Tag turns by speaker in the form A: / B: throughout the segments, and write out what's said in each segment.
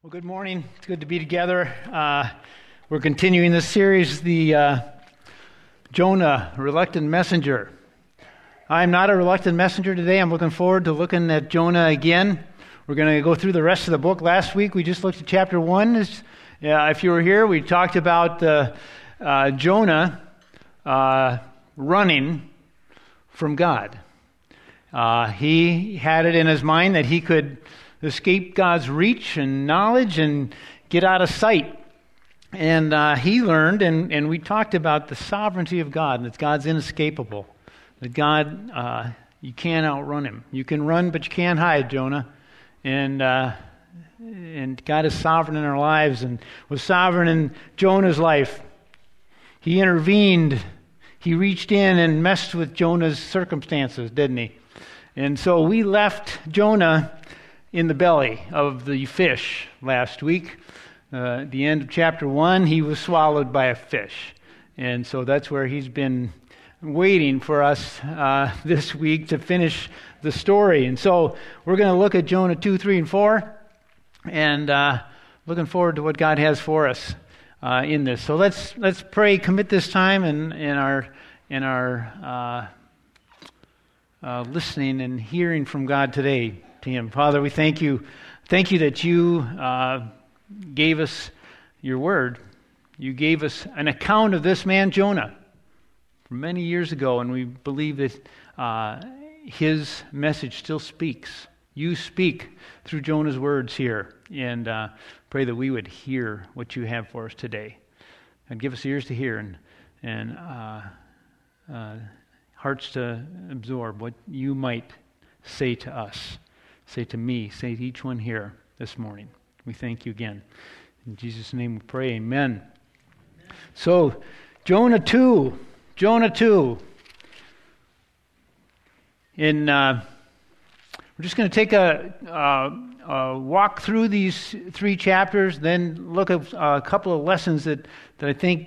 A: Well, good morning. It's good to be together. We're continuing this series, the Jonah, Reluctant Messenger. I'm not a reluctant messenger today. I'm looking forward to looking at Jonah again. We're going to go through the rest of the book. Last week, we just looked at chapter 1. If you were here, we talked about Jonah running from God. He had it in his mind that he could escape God's reach and knowledge and get out of sight. And he learned, and we talked about the sovereignty of God, that God's inescapable, that God, you can't outrun him. You can run, but you can't hide, Jonah. And God is sovereign in our lives and was sovereign in Jonah's life. He intervened. He reached in and messed with Jonah's circumstances, didn't he? And so we left Jonah in the belly of the fish last week. At the end of chapter 1, he was swallowed by a fish. And so that's where he's been waiting for us this week to finish the story. And so we're going to look at Jonah 2, 3, and 4, and looking forward to what God has for us in this. So let's pray, commit this time in our listening and hearing from God today to him. Father, we thank you that you gave us your word. You gave us an account of this man Jonah from many years ago, and we believe that his message still speaks. You speak through Jonah's words here, and pray that we would hear what you have for us today. And give us ears to hear and hearts to absorb what you might say to us. Say to me, say to each one here this morning. We thank you again. In Jesus' name we pray, amen. So, Jonah 2. We're just going to take a walk through these 3 chapters, then look at a couple of lessons that I think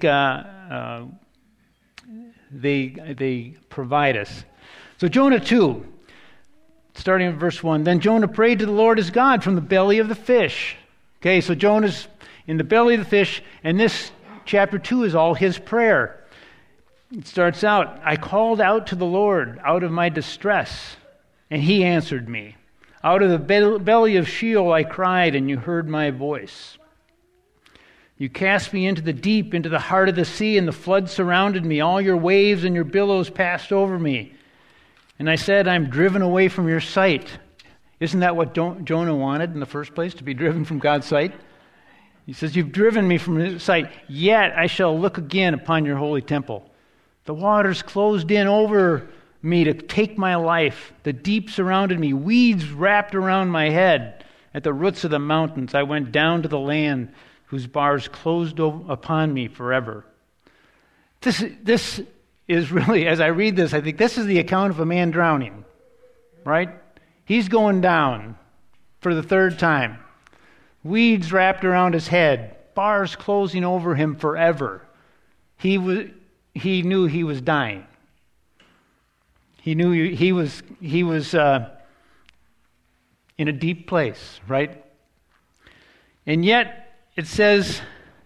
A: they provide us. So, Jonah 2. Starting in verse 1, then Jonah prayed to the Lord his God from the belly of the fish. Okay, so Jonah's in the belly of the fish, and this chapter 2 is all his prayer. It starts out, I called out to the Lord out of my distress, and he answered me. Out of the belly of Sheol I cried, and you heard my voice. You cast me into the deep, into the heart of the sea, and the flood surrounded me. All your waves and your billows passed over me. And I said, I'm driven away from your sight. Isn't that what Jonah wanted in the first place, to be driven from God's sight? He says, you've driven me from his sight, yet I shall look again upon your holy temple. The waters closed in over me to take my life. The deep surrounded me. Weeds wrapped around my head. At the roots of the mountains I went down to the land whose bars closed upon me forever. This is really, as I read this, I think this is the account of a man drowning, right? He's going down for the 3rd time. Weeds wrapped around his head, bars closing over him forever. He knew he was dying. He knew he was in a deep place, right? And yet, it says,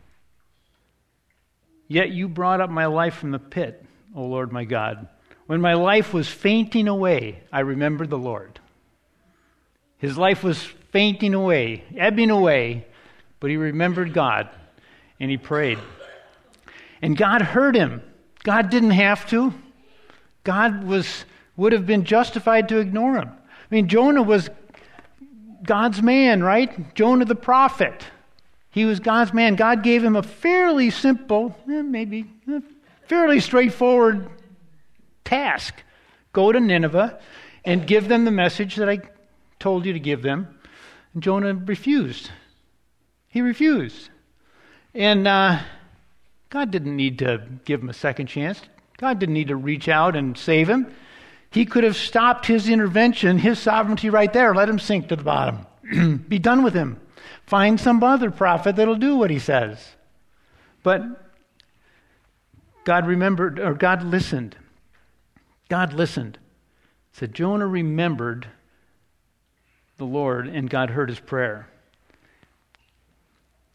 A: yet you brought up my life from the pit, O Lord my God. When my life was fainting away, I remembered the Lord. His life was fainting away, ebbing away, but he remembered God, and he prayed. And God heard him. God didn't have to. God would have been justified to ignore him. I mean, Jonah was God's man, right? Jonah the prophet. He was God's man. God gave him a fairly simple, fairly straightforward task. Go to Nineveh and give them the message that I told you to give them. And Jonah refused. He refused. And God didn't need to give him a second chance. God didn't need to reach out and save him. He could have stopped his intervention, his sovereignty right there. Let him sink to the bottom. Be done with him. Find some other prophet that'll do what he says. But God remembered, or God listened. God listened. So Jonah remembered the Lord, and God heard his prayer.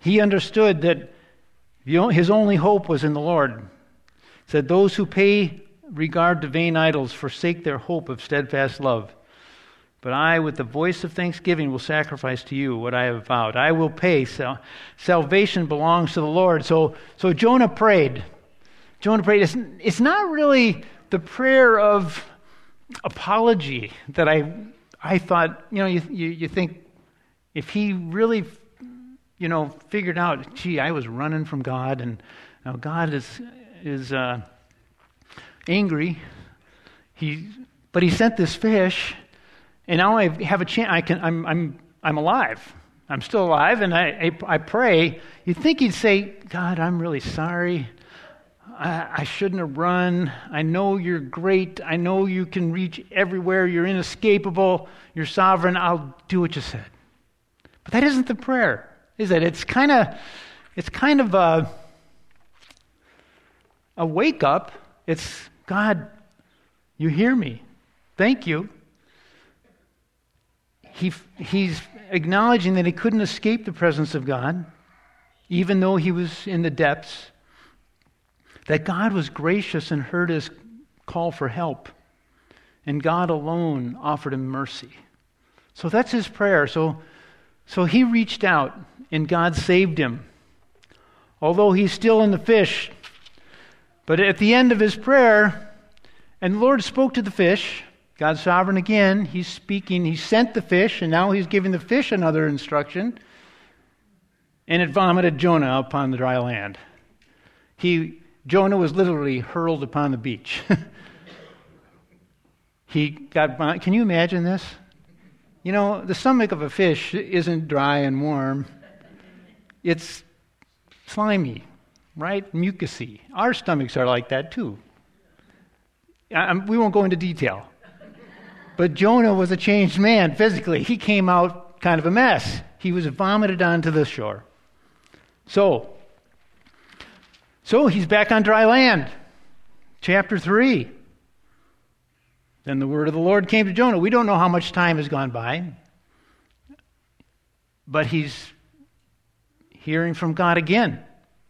A: He understood that his only hope was in the Lord. He said, "Those who pay regard to vain idols forsake their hope of steadfast love. But I, with the voice of thanksgiving, will sacrifice to you what I have vowed. I will pay. Salvation belongs to the Lord." So Jonah prayed. Jonah prayed. It's not really the prayer of apology that I thought, you think if he really, figured out, gee, I was running from God, and now God is angry. But he sent this fish, and now I have a chance. I'm alive. I'm still alive, and I pray. You'd think he'd say, "God, I'm really sorry. I shouldn't have run. I know you're great. I know you can reach everywhere. You're inescapable. You're sovereign. I'll do what you said." But that isn't the prayer, is it? It's kind of a wake up. It's, "God, you hear me. Thank you." He's acknowledging that he couldn't escape the presence of God, even though he was in the depths. That God was gracious and heard his call for help. And God alone offered him mercy. So that's his prayer. So he reached out and God saved him. Although he's still in the fish. But at the end of his prayer, and the Lord spoke to the fish. God's sovereign again. He's speaking. He sent the fish, and now he's giving the fish another instruction. And it vomited Jonah upon the dry land. Jonah was literally hurled upon the beach. Can you imagine this? The stomach of a fish isn't dry and warm. It's slimy, right? Mucousy. Our stomachs are like that too. We won't go into detail. But Jonah was a changed man physically. He came out kind of a mess. He was vomited onto the shore. So he's back on dry land. Chapter 3. Then the word of the Lord came to Jonah. We don't know how much time has gone by, but he's hearing from God again.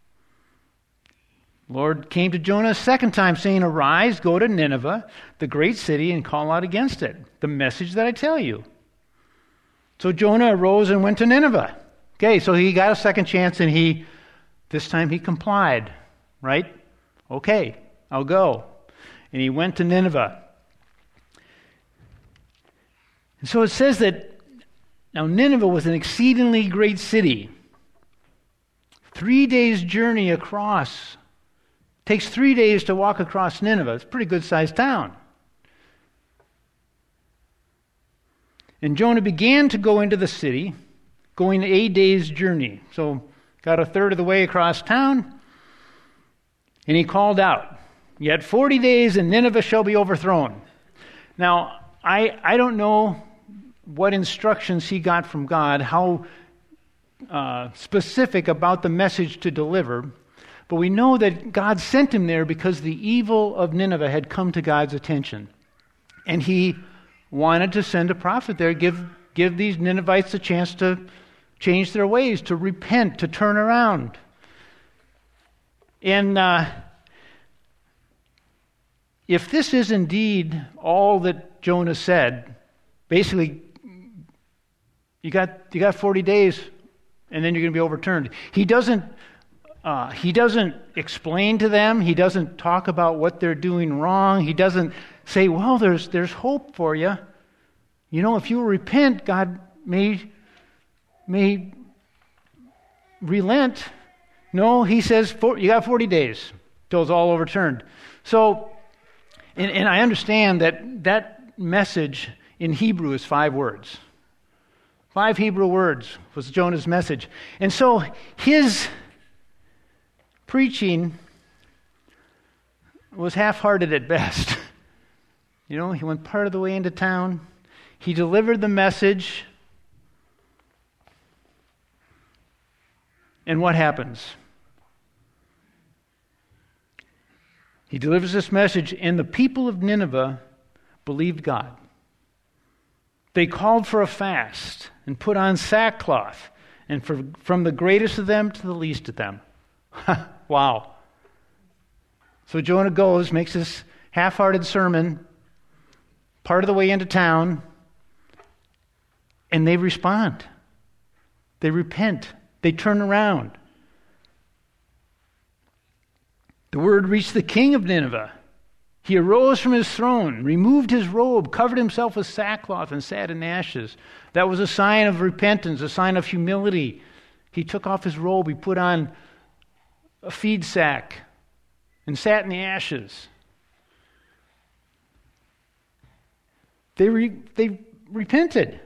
A: Lord came to Jonah a second time, saying, "Arise, go to Nineveh, the great city, and call out against it the message that I tell you." So Jonah arose and went to Nineveh. Okay, so he got a second chance, and this time he complied, right? Okay, I'll go. And he went to Nineveh. And so it says that now Nineveh was an exceedingly great city. 3 days' journey across. Takes 3 days to walk across Nineveh. It's a pretty good-sized town. And Jonah began to go into the city, going 8 days' journey. So got a third of the way across town, and he called out, "Yet 40 days and Nineveh shall be overthrown." Now, I don't know what instructions he got from God, how specific about the message to deliver, but we know that God sent him there because the evil of Nineveh had come to God's attention. And he wanted to send a prophet there, give these Ninevites a chance to change their ways, to repent, to turn around. And if this is indeed all that Jonah said, basically, you got 40 days, and then you're going to be overturned. He doesn't explain to them. He doesn't talk about what they're doing wrong. He doesn't say, "Well, there's hope for you. If you repent, God may relent." No, he says, you got 40 days till it's all overturned. So, and I understand that message in Hebrew is 5 words. 5 Hebrew words was Jonah's message. And so his preaching was half-hearted at best. He went part of the way into town. He delivered the message. And what happens? He delivers this message, and the people of Nineveh believed God. They called for a fast and put on sackcloth and from the greatest of them to the least of them. Wow. So Jonah goes, makes this half-hearted sermon, part of the way into town, and they respond. They repent. They turn around. The word reached the king of Nineveh. He arose from his throne, removed his robe, covered himself with sackcloth, and sat in ashes. That was a sign of repentance, a sign of humility. He took off his robe, he put on a feed sack, and sat in the ashes. They repented.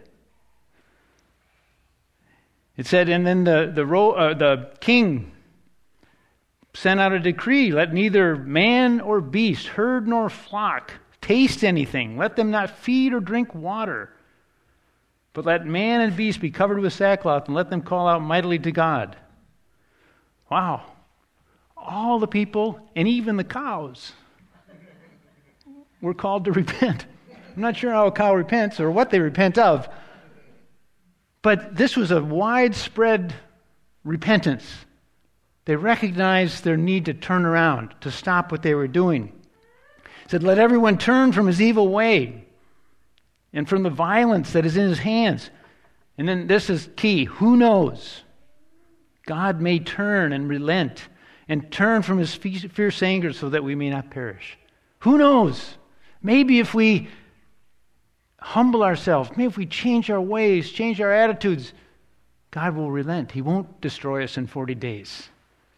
A: It said, and then the king sent out a decree, let neither man or beast, herd nor flock, taste anything. Let them not feed or drink water. But let man and beast be covered with sackcloth, and let them call out mightily to God. Wow. All the people, and even the cows, were called to repent. I'm not sure how a cow repents or what they repent of, but this was a widespread repentance. They recognized their need to turn around, to stop what they were doing. It said, let everyone turn from his evil way and from the violence that is in his hands. And then this is key. Who knows? God may turn and relent and turn from his fierce anger so that we may not perish. Who knows? Maybe if we humble ourselves, maybe if we change our ways, change our attitudes, God will relent. He won't destroy us in 40 days.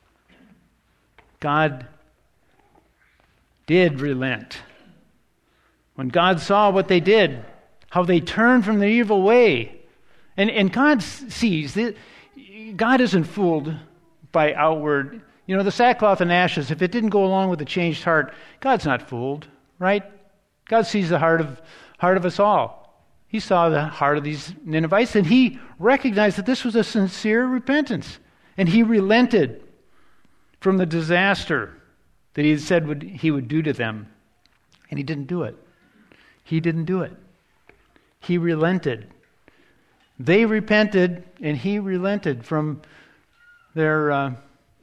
A: God did relent. When God saw what they did, how they turned from their evil way, and God sees that God isn't fooled by outward. You know, the sackcloth and ashes, if it didn't go along with a changed heart, God's not fooled, right? God sees the heart of us all. He saw the heart of these Ninevites, and he recognized that this was a sincere repentance, and he relented from the disaster that he had said he would do to them. And he didn't do it. He didn't do it. He relented. They repented, and he relented from their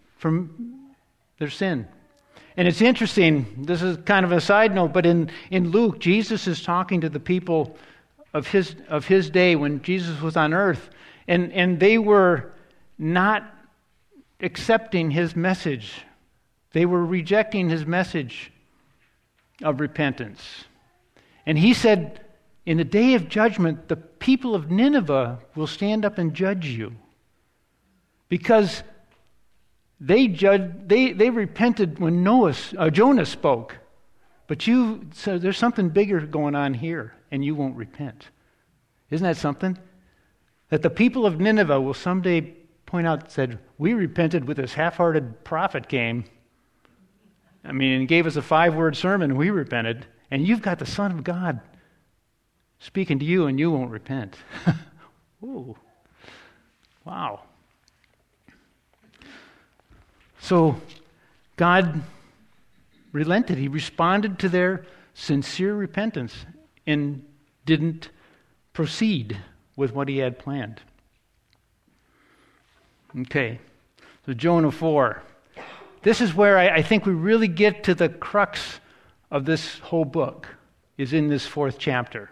A: sin. And it's interesting, this is kind of a side note, but in Luke, Jesus is talking to the people of his day when Jesus was on earth, and they were not accepting his message. They were rejecting his message of repentance. And he said, in the day of judgment, the people of Nineveh will stand up and judge you. Because they repented when Jonah spoke. But so there's something bigger going on here, and you won't repent. Isn't that something? That the people of Nineveh will someday point out, said, we repented with this half-hearted prophet came. And gave us a 5-word sermon, and we repented. And you've got the Son of God speaking to you, and you won't repent. Ooh. Wow. So God relented. He responded to their sincere repentance and didn't proceed with what he had planned. Okay, so Jonah 4. This is where I think we really get to the crux of this whole book, is in this 4th chapter.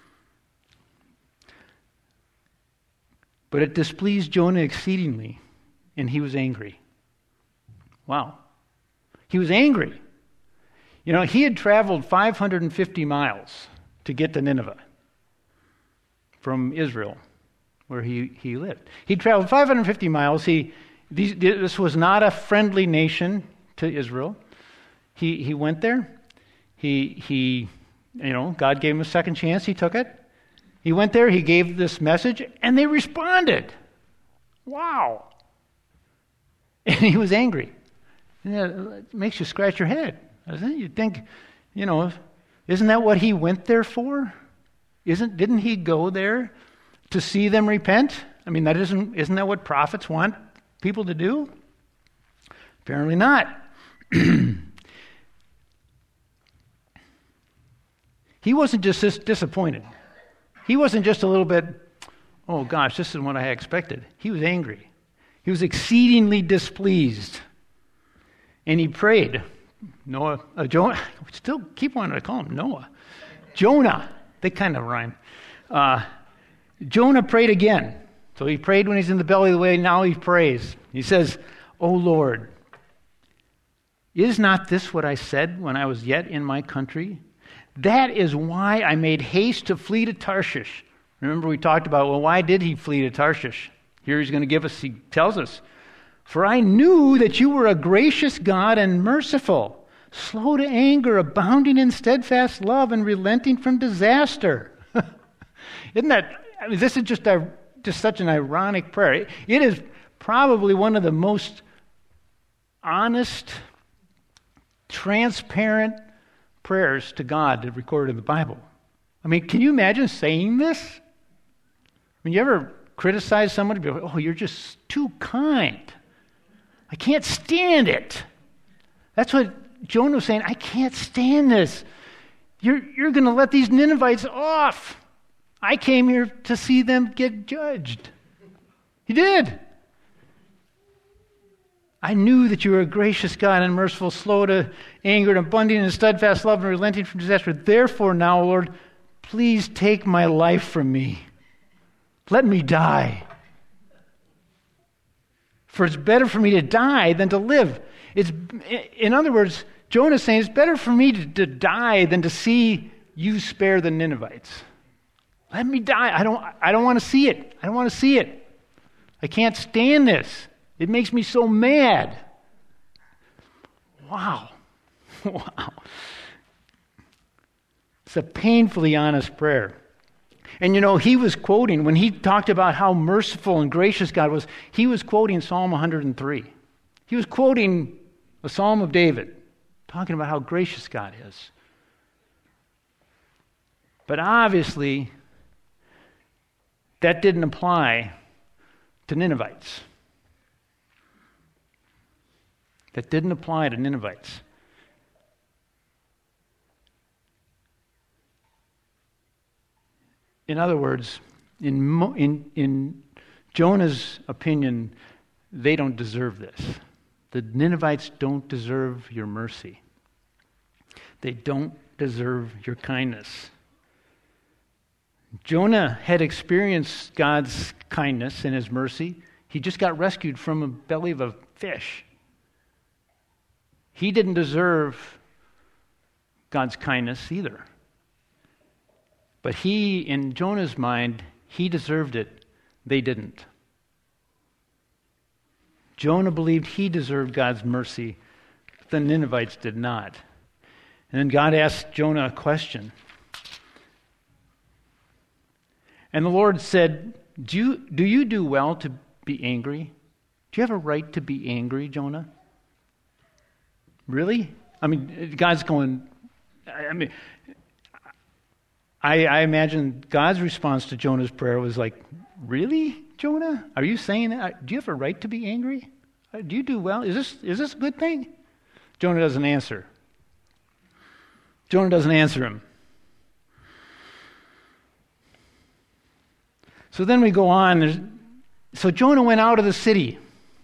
A: But it displeased Jonah exceedingly, and he was angry. Wow. He was angry. He had traveled 550 miles to get to Nineveh from Israel, where he lived. He traveled 550 miles. This was not a friendly nation to Israel. He went there. God gave him a second chance. He took it. He went there. He gave this message, and they responded. Wow. And he was angry. It makes you scratch your head, doesn't it? You think, isn't that what he went there for? Didn't he go there to see them repent? Isn't that what prophets want people to do? Apparently not. He wasn't just disappointed. He wasn't just a little bit, oh gosh, this is what I expected. He was angry. He was exceedingly displeased. And he prayed. Jonah, still keep wanting to call him Noah. Jonah, they kind of rhyme. Jonah prayed again. So he prayed when he's in the belly of the whale, now he prays. He says, "O Lord, is not this what I said when I was yet in my country? That is why I made haste to flee to Tarshish." Remember we talked about, well, why did he flee to Tarshish? Here he's going to give us, he tells us, "For I knew that you were a gracious God and merciful, slow to anger, abounding in steadfast love, and relenting from disaster." Isn't that, this is just such an ironic prayer. It is probably one of the most honest, transparent prayers to God recorded in the Bible. I mean, can you imagine saying this? I mean, you ever criticize somebody? Be like, "Oh, you're just too kind. I can't stand it." That's what Jonah was saying. I can't stand this. You're going to let these Ninevites off. I came here to see them get judged. He did. "I knew that you were a gracious God and merciful, slow to anger, and abundant in steadfast love, and relenting from disaster. Therefore now, Lord, please take my life from me. Let me die. For it's better for me to die than to live." In other words, Jonah's saying it's better for me to die than to see you spare the Ninevites. Let me die. I don't want to see it. I don't want to see it. I can't stand this. It makes me so mad. Wow. Wow. It's a painfully honest prayer. And he was quoting, when he talked about how merciful and gracious God was, he was quoting Psalm 103. He was quoting a Psalm of David, talking about how gracious God is. But obviously, that didn't apply to Ninevites. That didn't apply to Ninevites. In other words, in Jonah's opinion, they don't deserve this. The Ninevites don't deserve your mercy. They don't deserve your kindness. Jonah had experienced God's kindness and his mercy. He just got rescued from the belly of a fish. He didn't deserve God's kindness either. But he, in Jonah's mind, he deserved it. They didn't. Jonah believed he deserved God's mercy. The Ninevites did not. And then God asked Jonah a question. And the Lord said, do you do well to be angry? Do you have a right to be angry, Jonah? Really? I mean, God's going, I imagine God's response to Jonah's prayer was like, really, Jonah? Are you saying that? Do you have a right to be angry? Do you do well? Is this a good thing? Jonah doesn't answer. Jonah doesn't answer him. So then we go on. So Jonah went out of the city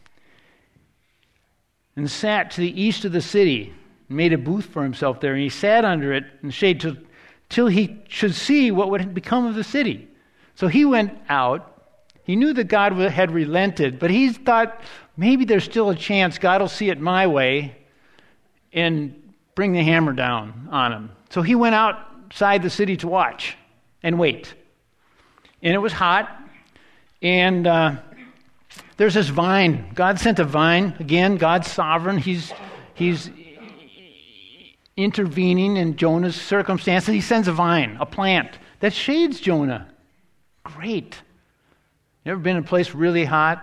A: and sat to the east of the city and made a booth for himself there. And he sat under it in shade till he should see what would become of the city. So he went out. He knew that God had relented, but he thought maybe there's still a chance God will see it my way and bring the hammer down on him. So he went outside the city to watch and wait. And it was hot, and there's this vine. God sent a vine. Again, God's sovereign. He's intervening in Jonah's circumstances. He sends a vine, a plant, that shades Jonah. Great. You ever been in a place really hot,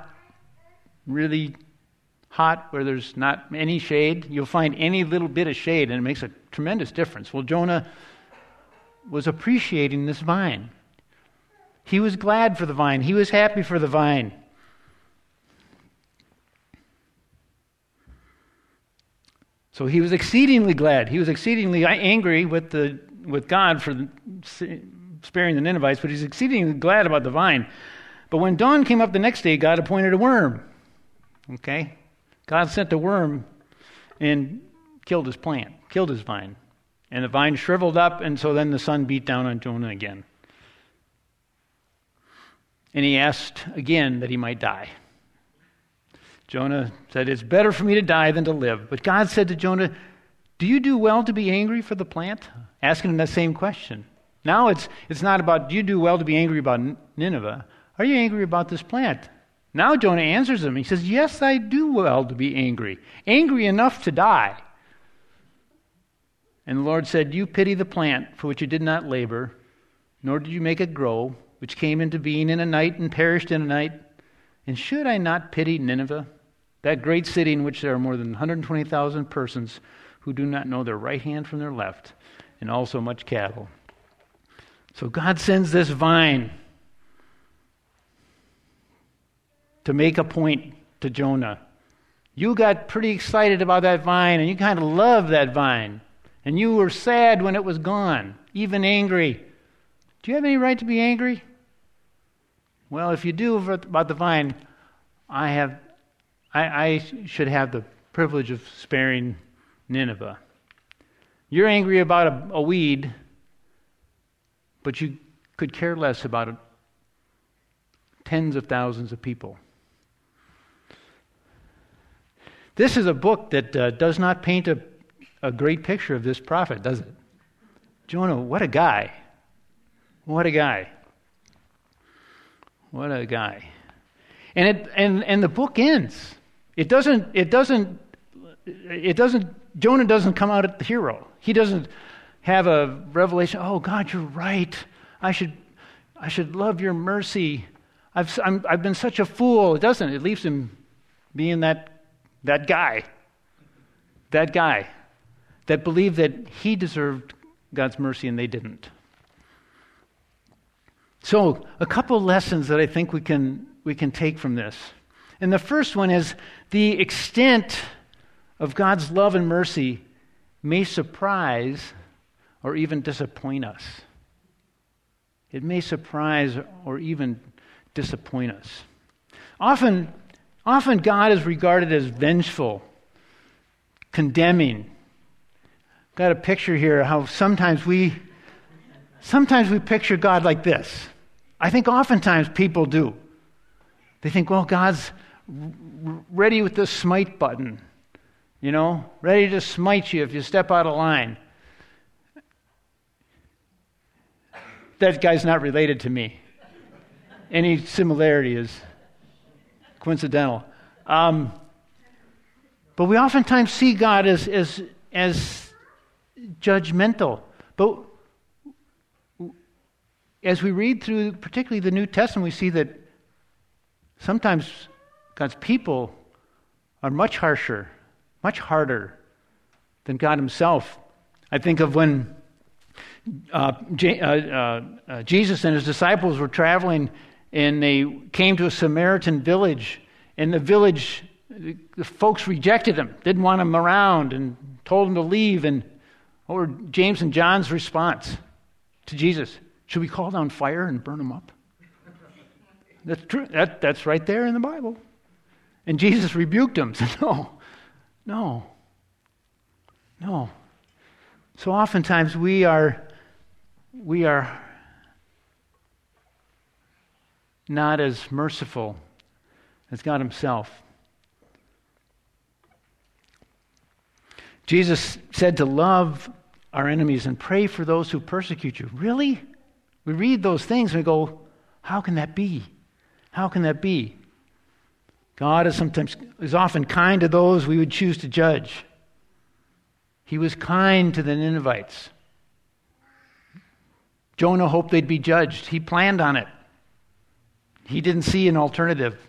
A: where there's not any shade? You'll find any little bit of shade, and it makes a tremendous difference. Well, Jonah was appreciating this vine. He was glad for the vine. He was happy for the vine. So he was exceedingly glad. He was exceedingly angry with God for sparing the Ninevites, but he's exceedingly glad about the vine. But when dawn came up the next day, God appointed a worm. Okay? God sent a worm and killed his plant, killed his vine. And the vine shriveled up, and so then the sun beat down on Jonah again. And he asked again that he might die. Jonah said, "It's better for me to die than to live." But God said to Jonah, "Do you do well to be angry for the plant?" Asking him that same question. Now it's not about, do you do well to be angry about Nineveh? Are you angry about this plant? Now Jonah answers him. He says, "Yes, I do well to be angry. Angry enough to die." And the Lord said, "You pity the plant for which you did not labor, nor did you make it grow, which came into being in a night and perished in a night. And should I not pity Nineveh, that great city in which there are more than 120,000 persons who do not know their right hand from their left, and also much cattle?" So God sends this vine to make a point to Jonah. You got pretty excited about that vine, and you kind of loved that vine. And you were sad when it was gone, even angry. Do you have any right to be angry? Well, if you do about the vine, I should have the privilege of sparing Nineveh. You're angry about a weed, but you could care less about tens of thousands of people. This is a book that does not paint a great picture of this prophet, does it? Jonah, what a guy. What a guy. What a guy. And the book ends. Jonah doesn't come out at the hero. He doesn't have a revelation, "Oh God, you're right. I should love your mercy. I've been such a fool." It doesn't. It leaves him being that guy. That guy that believed that he deserved God's mercy and they didn't. So, a couple lessons that I think we can take from this. And the first one is the extent of God's love and mercy may surprise or even disappoint us. It may surprise or even disappoint us. Often God is regarded as vengeful, condemning. Got a picture here how sometimes we picture God like this. I think oftentimes people do. They think, well, God's ready with the smite button, ready to smite you if you step out of line. That guy's not related to me. Any similarity is coincidental. But we oftentimes see God as judgmental. But as we read through particularly the New Testament, we see that sometimes God's people are much harsher, much harder than God himself. I think of when Jesus and his disciples were traveling and they came to a Samaritan village, and the folks rejected him, didn't want him around, and told him to leave. And what were James and John's response to Jesus? Should we call down fire and burn them up? That's true. That's right there in the Bible. And Jesus rebuked them. Said, no. So oftentimes we are not as merciful as God himself. Jesus said to love our enemies and pray for those who persecute you. Really? We read those things and we go, how can that be? How can that be? God is often kind to those we would choose to judge. He was kind to the Ninevites. Jonah hoped they'd be judged. He planned on it. He didn't see an alternative.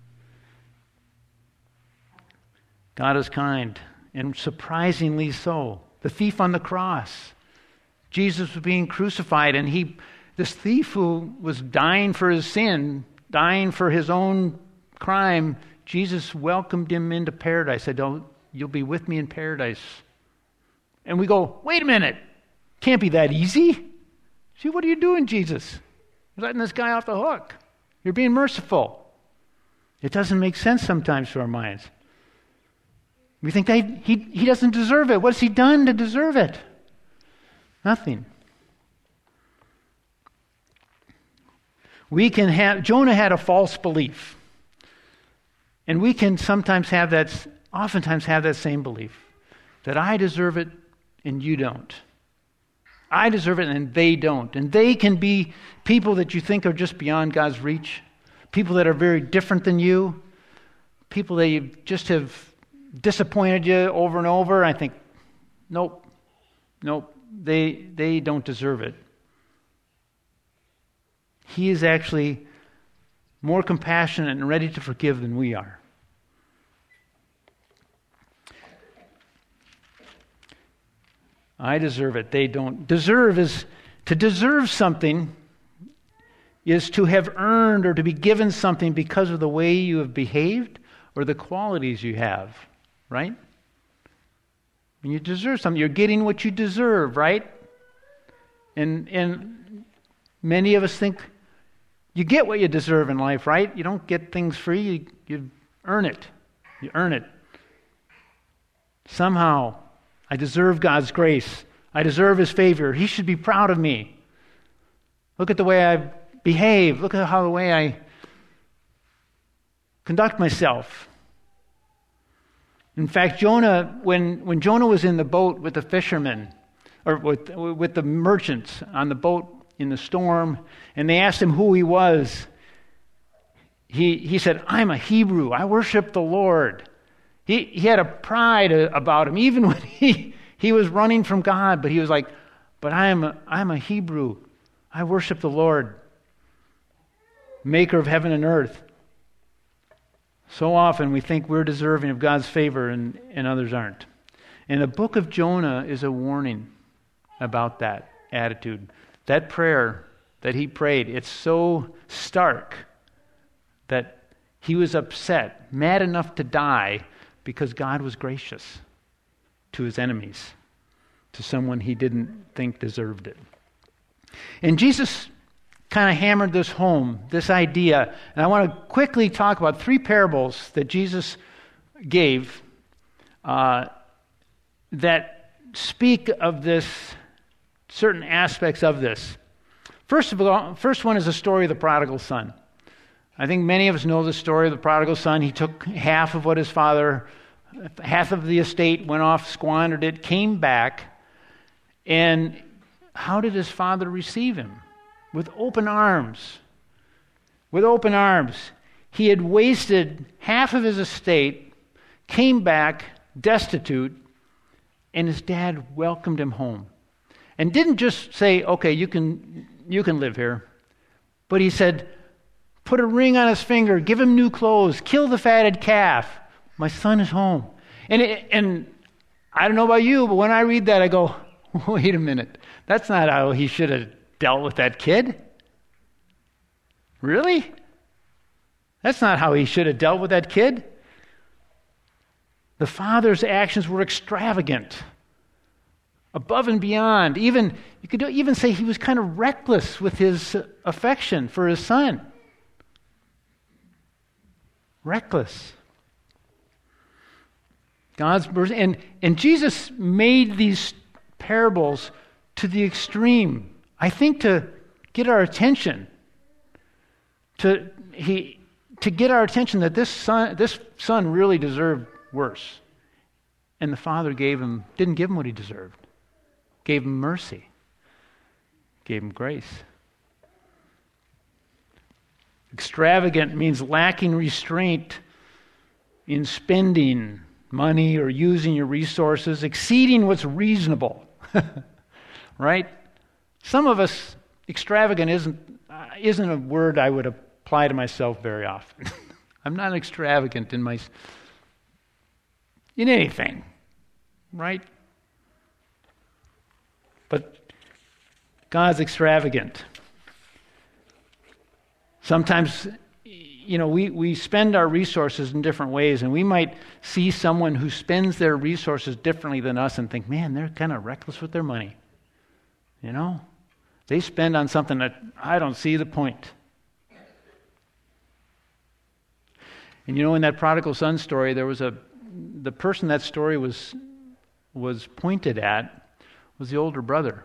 A: God is kind, and surprisingly so. The thief on the cross. Jesus was being crucified, and this thief who was dying for his sin, dying for his own crime, Jesus welcomed him into paradise. Said, "Oh, you'll be with me in paradise." And we go, wait a minute. Can't be that easy. See, what are you doing, Jesus? You're letting this guy off the hook. You're being merciful. It doesn't make sense sometimes to our minds. We think he doesn't deserve it. What's he done to deserve it? Nothing. Jonah had a false belief. And we can oftentimes have that same belief. That I deserve it and you don't. I deserve it and they don't. And they can be people that you think are just beyond God's reach. People that are very different than you. People that you just have disappointed you over and over. I think, nope, they don't deserve it. He is actually more compassionate and ready to forgive than we are. I deserve it. They don't. To deserve something is to have earned or to be given something because of the way you have behaved or the qualities you have, right? When you deserve something, you're getting what you deserve, right? And many of us think you get what you deserve in life, right? You don't get things free. You earn it. You earn it. Somehow, I deserve God's grace. I deserve His favor. He should be proud of me. Look at the way I behave. Look at the way I conduct myself. In fact, Jonah, when Jonah was in the boat with the fishermen, or with the merchants on the boat in the storm, and they asked him who he was, he said, I'm a Hebrew. I worship the Lord. He had a pride about him, even when he was running from God, but he was like, but I'm a Hebrew. I worship the Lord, maker of heaven and earth. So often we think we're deserving of God's favor and others aren't. And the book of Jonah is a warning about that attitude. That prayer that he prayed, it's so stark that he was upset, mad enough to die, because God was gracious to his enemies, to someone he didn't think deserved it. And Jesus kind of hammered this home, this idea. And I want to quickly talk about 3 parables that Jesus gave that speak of this, certain aspects of this. First one is the story of the prodigal son. I think many of us know the story of the prodigal son. He took half of the estate, went off, squandered it, came back, and how did his father receive him? With open arms. With open arms. He had wasted half of his estate, came back destitute, and his dad welcomed him home. And didn't just say, okay, you can live here. But he said, put a ring on his finger, give him new clothes, kill the fatted calf. My son is home. And I don't know about you, but when I read that, I go, wait a minute. That's not how he should have dealt with that kid. Really? That's not how he should have dealt with that kid. The father's actions were extravagant, above and beyond. You could even say he was kind of reckless with his affection for his son. Reckless. God's mercy. And Jesus made these parables to the extreme, I think, to get our attention. To get our attention that this son really deserved worse. And the father didn't give him what he deserved. Gave him mercy. Gave him grace. Extravagant means lacking restraint in spending money or using your resources, exceeding what's reasonable. Right? Some of us, extravagant isn't a word I would apply to myself very often. I'm not extravagant in anything, right? But God's extravagant. Sometimes, we spend our resources in different ways, and we might see someone who spends their resources differently than us and think, man, they're kind of reckless with their money. They spend on something that I don't see the point. And in that prodigal son story, the person that story was pointed at was the older brother.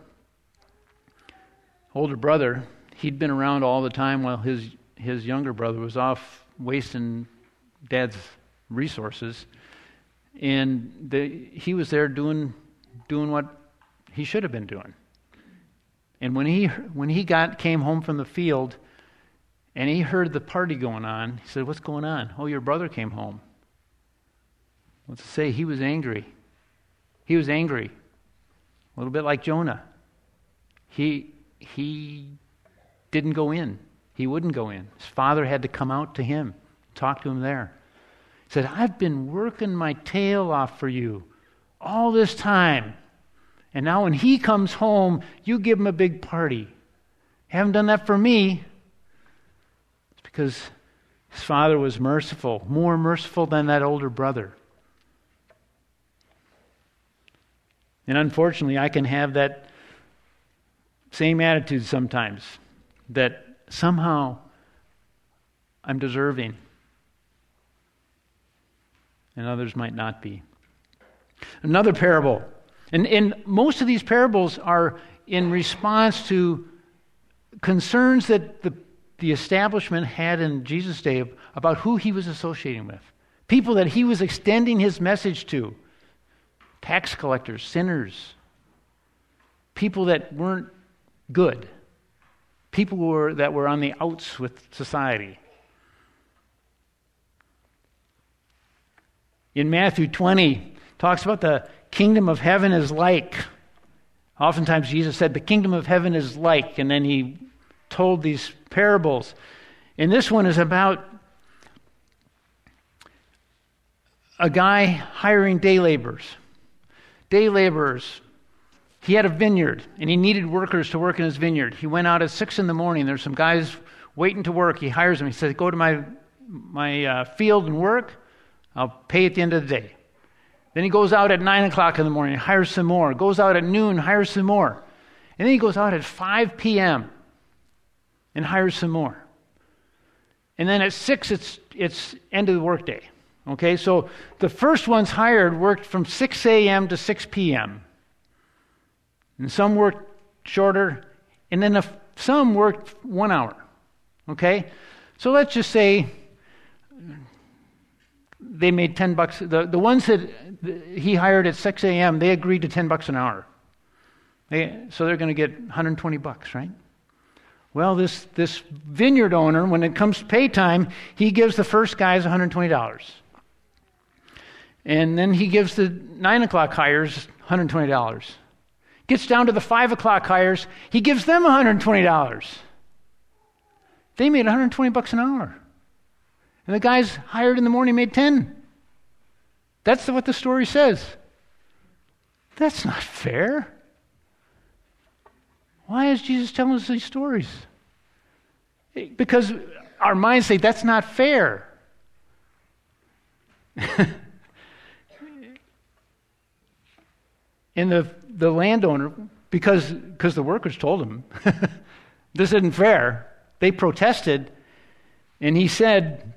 A: Older brother, he'd been around all the time while his younger brother was off wasting dad's resources, and he was there doing what he should have been doing. And when he came home from the field, and he heard the party going on, he said, "What's going on?" "Oh, your brother came home." What's it say? He was angry. He was angry. A little bit like Jonah. He didn't go in. He wouldn't go in. His father had to come out to him, talk to him there. He said, "I've been working my tail off for you all this time. And now when he comes home, you give him a big party. Haven't done that for me." It's because his father was merciful, more merciful than that older brother. And unfortunately, I can have that same attitude sometimes, that somehow I'm deserving and others might not be. Another parable. And most of these parables are in response to concerns that the establishment had in Jesus' day about who he was associating with. People that he was extending his message to. Tax collectors, sinners. People that weren't good. People that were on the outs with society. In Matthew 20, talks about the kingdom of heaven is like. Oftentimes Jesus said the kingdom of heaven is like, and then he told these parables. And this one is about a guy hiring day laborers. Day laborers. He had a vineyard, and he needed workers to work in his vineyard. He went out at 6 a.m. There's some guys waiting to work. He hires them. He says, "Go to my field and work. I'll pay at the end of the day." Then he goes out at 9 o'clock in the morning, hires some more. Goes out at noon, hires some more. And then he goes out at 5 p.m. and hires some more. And then at 6, it's end of the workday. Okay, so the first ones hired worked from 6 a.m. to 6 p.m. And some worked shorter, and then some worked 1 hour. Okay, so let's just say they made $10. The ones that he hired at 6 a.m., they agreed to $10 an hour. So they're going to get $120, right? Well, this vineyard owner, when it comes to pay time, he gives the first guys $120. And then he gives the 9 o'clock hires $120. Gets down to the 5 o'clock hires, he gives them $120. They made $120 an hour. And the guys hired in the morning made 10. That's what the story says. That's not fair. Why is Jesus telling us these stories? Because our minds say that's not fair. And the landowner, because the workers told him, this isn't fair, they protested, and he said,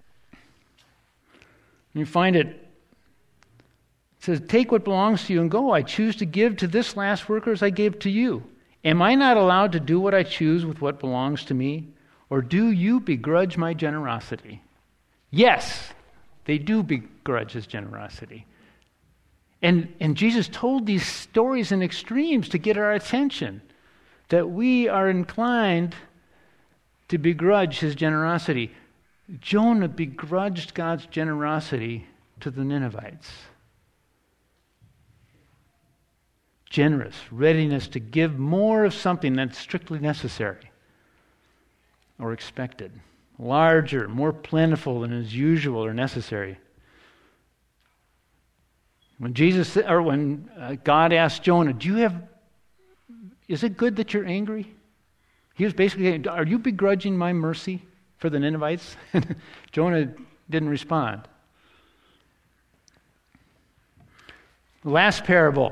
A: you find it, says, "Take what belongs to you and go. I choose to give to this last worker as I gave to you. Am I not allowed to do what I choose with what belongs to me? Or do you begrudge my generosity?" Yes, they do begrudge his generosity. And Jesus told these stories in extremes to get our attention, that we are inclined to begrudge his generosity. Jonah begrudged God's generosity to the Ninevites. Generous, readiness to give more of something that's strictly necessary or expected. Larger, more plentiful than is usual or necessary. When God asked Jonah, is it good that you're angry? He was basically saying, are you begrudging my mercy for the Ninevites? Jonah didn't respond. Last parable,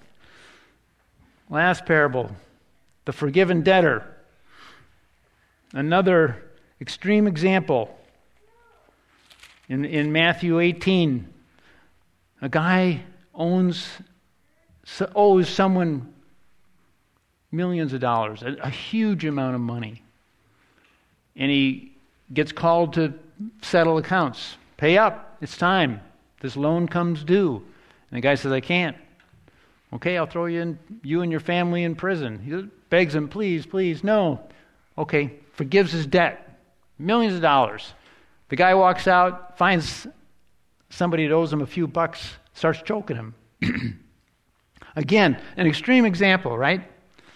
A: the forgiven debtor. Another extreme example. In Matthew 18, a guy owes someone millions of dollars, a huge amount of money. And he gets called to settle accounts. Pay up. It's time. This loan comes due. And the guy says, I can't. Okay, I'll throw you and your family in prison. He begs him, please, please, no. Okay, forgives his debt. Millions of dollars. The guy walks out, finds somebody that owes him a few bucks, starts choking him. Again, an extreme example, right?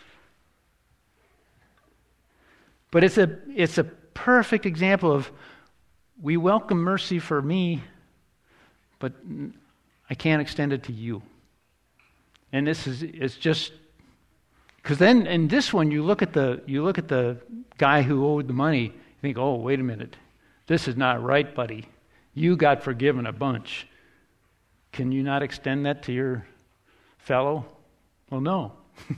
A: But it's a perfect example of we welcome mercy for me, but I can't extend it to you. And it's just because then in this one you look at the guy who owed the money, you think, oh, wait a minute. This is not right, buddy. You got forgiven a bunch. Can you not extend that to your fellow? Well, no.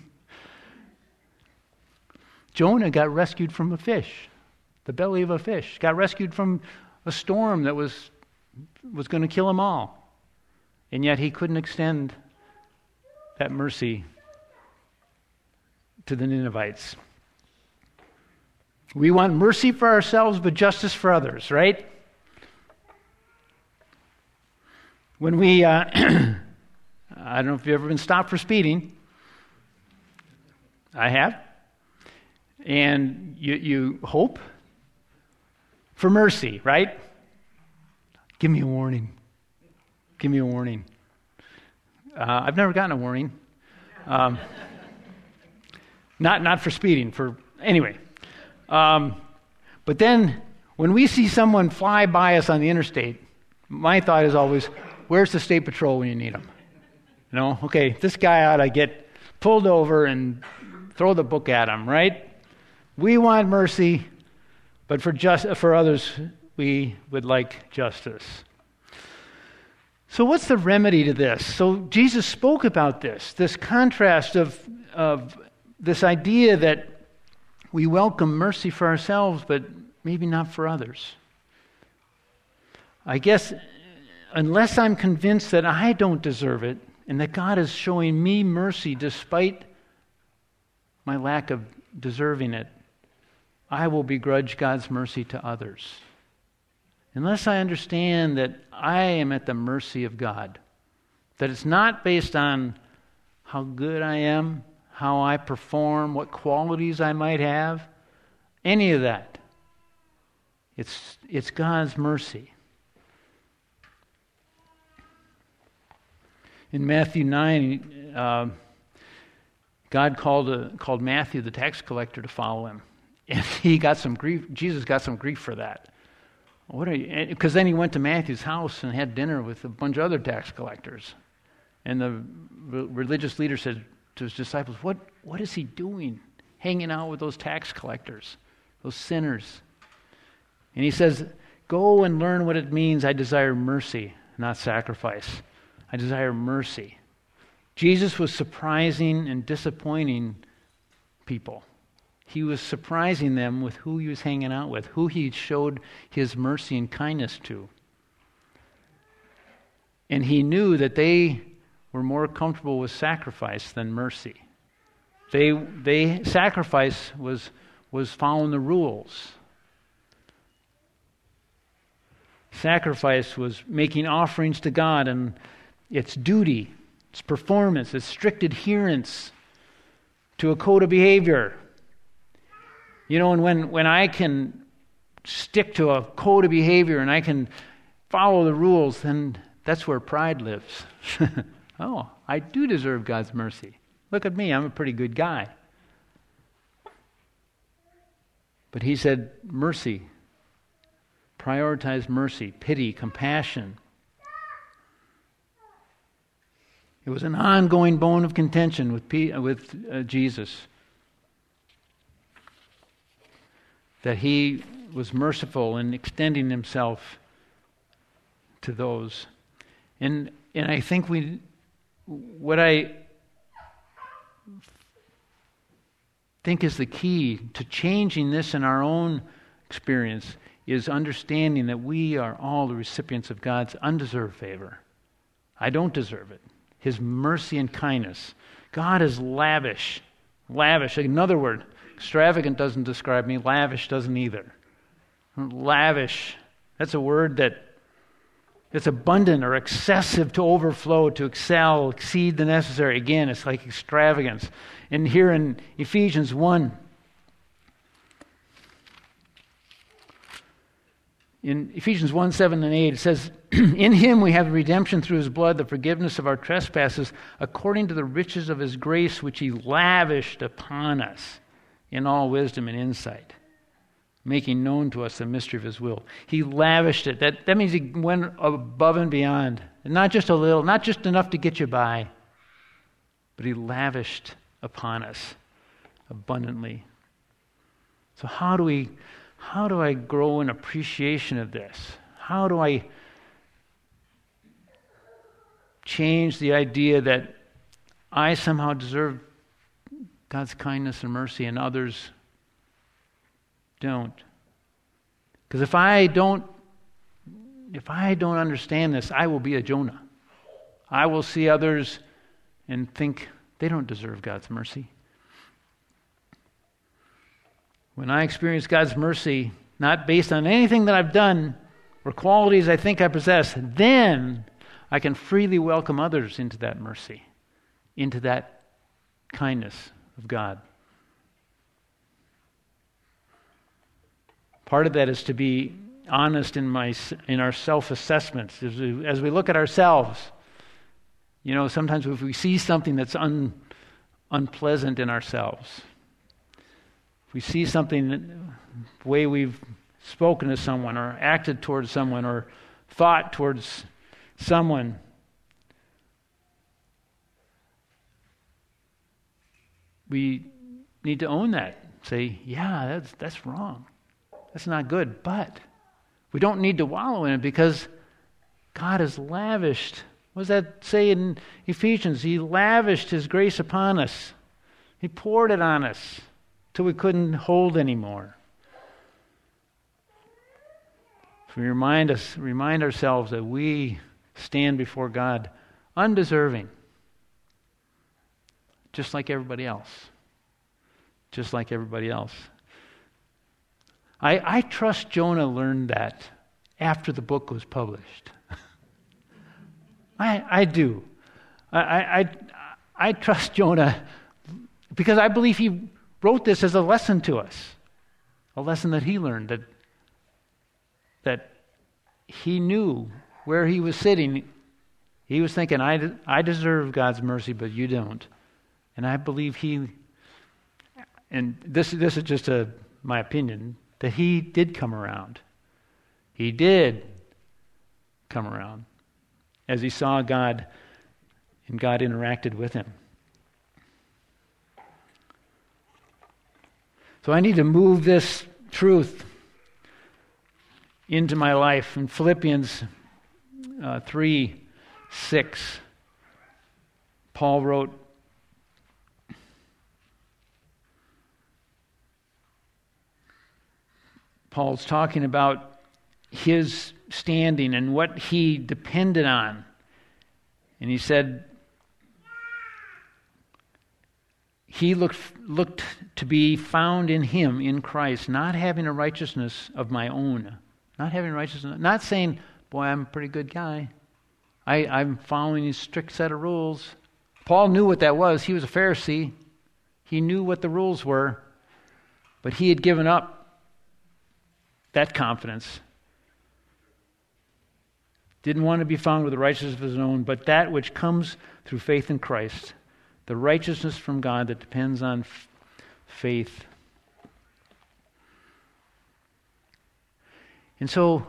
A: Jonah got rescued from a fish, the belly of a fish. Got rescued from a storm that was going to kill them all. And yet he couldn't extend that mercy to the Ninevites. We want mercy for ourselves, but justice for others, right? When we, I don't know if you've ever been stopped for speeding. I have. And you hope for mercy, right? Give me a warning. Give me a warning. I've never gotten a warning. Not for speeding, anyway. But then when we see someone fly by us on the interstate, my thought is always, where's the state patrol when you need them? You know, okay, this guy ought to get pulled over and throw the book at him, right? We want mercy, but for others, we would like justice. So what's the remedy to this? So Jesus spoke about this contrast of this idea that we welcome mercy for ourselves, but maybe not for others. I guess unless I'm convinced that I don't deserve it and that God is showing me mercy despite my lack of deserving it, I will begrudge God's mercy to others. Unless I understand that I am at the mercy of God, that it's not based on how good I am, how I perform, what qualities I might have, any of that. It's God's mercy. In Matthew 9, God called Matthew, the tax collector, to follow him. And he got some grief. Jesus got some grief for that. Because then he went to Matthew's house and had dinner with a bunch of other tax collectors. And the religious leader said to his disciples, what is he doing hanging out with those tax collectors, those sinners? And he says, go and learn what it means. I desire mercy, not sacrifice. I desire mercy. Jesus was surprising and disappointing people. He was surprising them with who he was hanging out with, who he showed his mercy and kindness to. And he knew that they were more comfortable with sacrifice than mercy. Sacrifice was following the rules. Sacrifice was making offerings to God, and its duty, its performance, its strict adherence to a code of behavior. You know, and when I can stick to a code of behavior and I can follow the rules, then that's where pride lives. Oh, I do deserve God's mercy. Look at me, I'm a pretty good guy. But he said, mercy. Prioritize mercy, pity, compassion. It was an ongoing bone of contention with Jesus. That he was merciful in extending himself to those. And I think what I think is the key to changing this in our own experience is understanding that we are all the recipients of God's undeserved favor. I don't deserve it. His mercy and kindness. God is lavish. Lavish. Another word. Extravagant doesn't describe me. Lavish doesn't either. Lavish. That's a word that it's abundant or excessive to overflow, to excel, exceed the necessary. Again, it's like extravagance. And here in Ephesians 1, in Ephesians 1, 7 and 8, it says, in him we have redemption through his blood, the forgiveness of our trespasses, according to the riches of his grace, which he lavished upon us in all wisdom and insight, making known to us the mystery of his will. He lavished it. That means he went above and beyond. And not just a little, not just enough to get you by, but he lavished upon us abundantly. So how do I grow in appreciation of this? How do I change the idea that I somehow deserve God's kindness and mercy and others don't? Because if I don't understand this, I will be a Jonah. I will see others and think they don't deserve God's mercy. When I experience God's mercy, not based on anything that I've done or qualities I think I possess, then I can freely welcome others into that mercy, into that kindness of God. Part of that is to be honest in our self-assessments. As we look at ourselves, sometimes if we see something that's unpleasant in ourselves, if we see something, the way we've spoken to someone or acted towards someone or thought towards someone, we need to own that. Say, yeah, that's wrong. That's not good. But we don't need to wallow in it because God has lavished. What does that say in Ephesians? He lavished his grace upon us. He poured it on us till we couldn't hold anymore. So we remind ourselves that we stand before God undeserving, just like everybody else. Just like everybody else. I trust Jonah learned that after the book was published. I do. I trust Jonah because I believe he wrote this as a lesson to us, a lesson that he learned, that he knew where he was sitting. He was thinking, I deserve God's mercy, but you don't. And I believe and this is just my opinion, that he did come around. He did come around as he saw God and God interacted with him. So I need to move this truth into my life. In Philippians 3:6, Paul wrote, Paul's talking about his standing and what he depended on. And he said, he looked to be found in him, in Christ, not having a righteousness of my own. Not saying, boy, I'm a pretty good guy. I'm following a strict set of rules. Paul knew what that was. He was a Pharisee. He knew what the rules were. But he had given up that confidence. Didn't want to be found with the righteousness of his own, but that which comes through faith in Christ, the righteousness from God that depends on faith. And so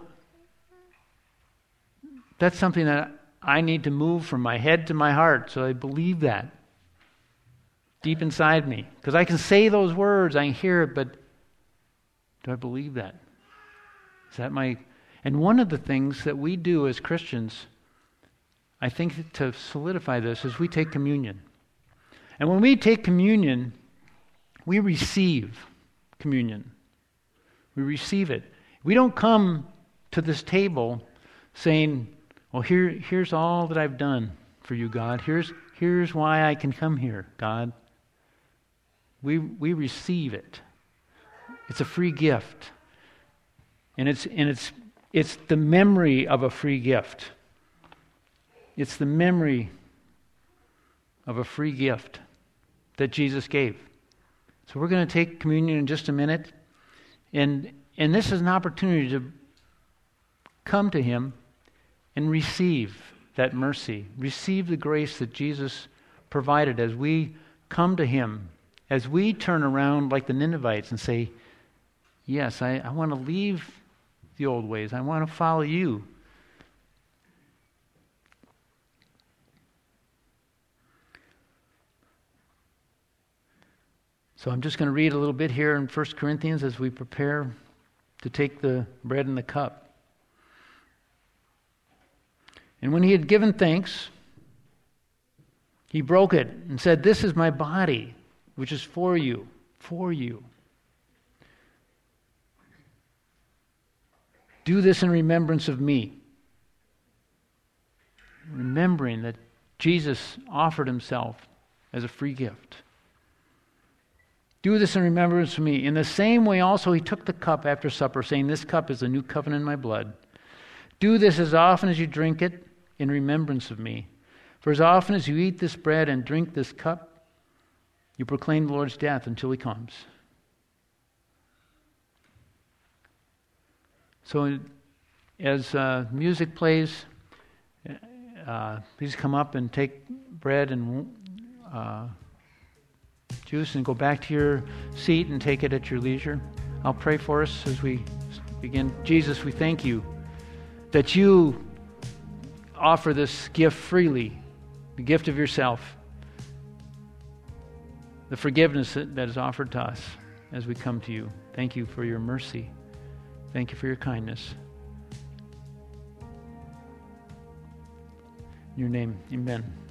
A: that's something that I need to move from my head to my heart, so I believe that deep inside me. Because I can say those words, I can hear it, but do I believe that? Is that my... And one of the things that we do as Christians, I think to solidify this, is we take communion. And when we take communion, we receive communion. We receive it. We don't come to this table saying, well, here's all that I've done for you, God. Here's why I can come here, God. We receive it. It's a free gift. And it's the memory of a free gift. It's the memory of a free gift that Jesus gave. So we're going to take communion in just a minute. And this is an opportunity to come to Him and receive that mercy. Receive the grace that Jesus provided as we come to Him. As we turn around like the Ninevites and say, yes, I want to leave the old ways. I want to follow you. So I'm just going to read a little bit here in 1 Corinthians as we prepare to take the bread and the cup. And when He had given thanks, He broke it and said, "This is my body, which is for you, for you. Do this in remembrance of me." Remembering that Jesus offered Himself as a free gift. Do this in remembrance of me. In the same way also He took the cup after supper, saying, "This cup is the new covenant in my blood. Do this as often as you drink it in remembrance of me. For as often as you eat this bread and drink this cup, you proclaim the Lord's death until He comes." So as music plays, please come up and take bread and juice and go back to your seat and take it at your leisure. I'll pray for us as we begin. Jesus, we thank you that you offer this gift freely, the gift of yourself, the forgiveness that is offered to us as we come to you. Thank you for your mercy. Thank you for your kindness. In your name, amen.